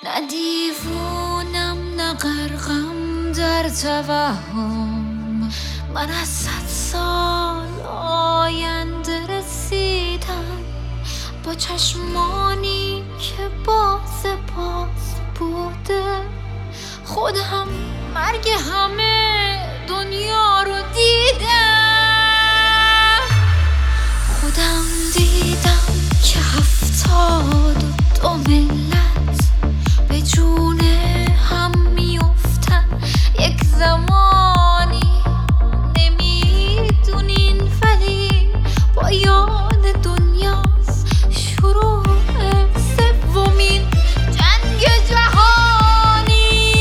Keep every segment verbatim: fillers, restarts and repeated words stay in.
نه دیوونم نه غرقم در توهم. من از صد سال آینده رسیدم با چشمانی که باز باز بوده. خودم مرگ همه دنیا رو دیدم. خودم دیدم که هفتاد و دو ملت به جون هم میافتن یک زمانی. نمیدونین ولی پایان دنیاست شروع سومین جنگ جهانی.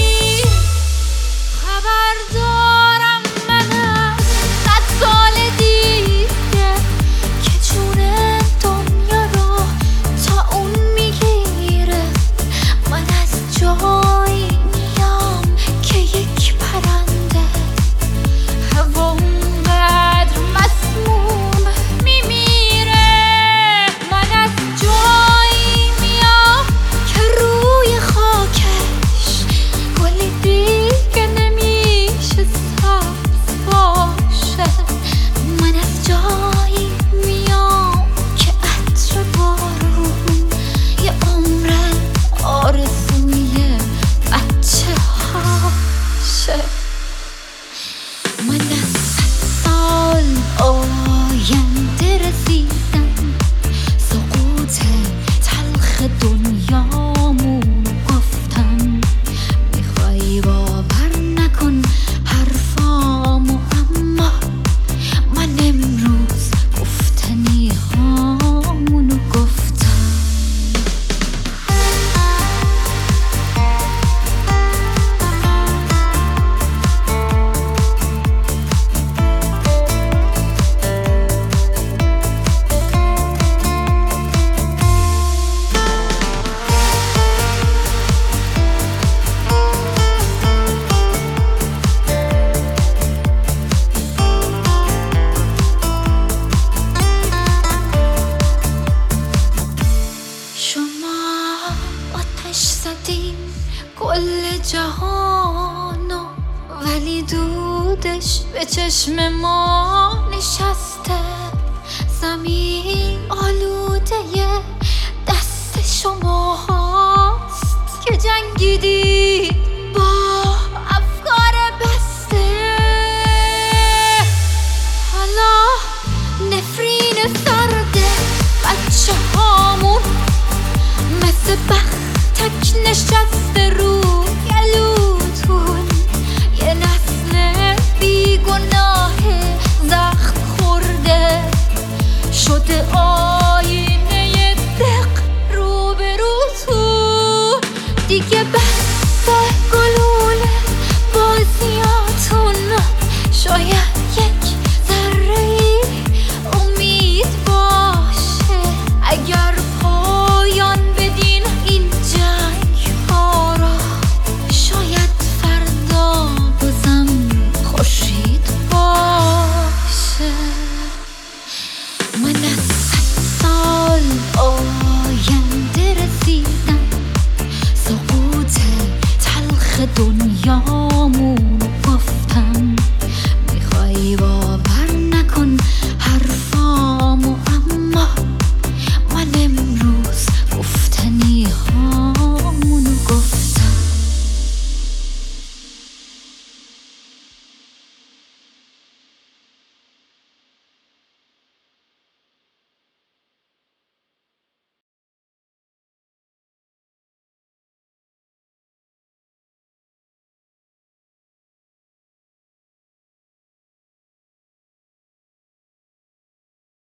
خبر دارم من از صد سال دیگه که جون دنیا رو تا اون میگیره. من از جایی میام که یک پرنده هوا اونقدر مسموم میمیره. من از جایی میام که روی خاکش گلی دیگه نمیشه سبز باشه. من از جایی میام که عطر بارون یه عمر آرزوی بچه هاشه. من از صد سال آینده رسیدم سقوط تلخ دنیامون گفتم. میخوای باور نکن حرفامو اما من امروز گفتنی هامونو گفتم. شما آتش زدین کل جهانو ولی دودش به چشم ما نشسته. زمین آلوده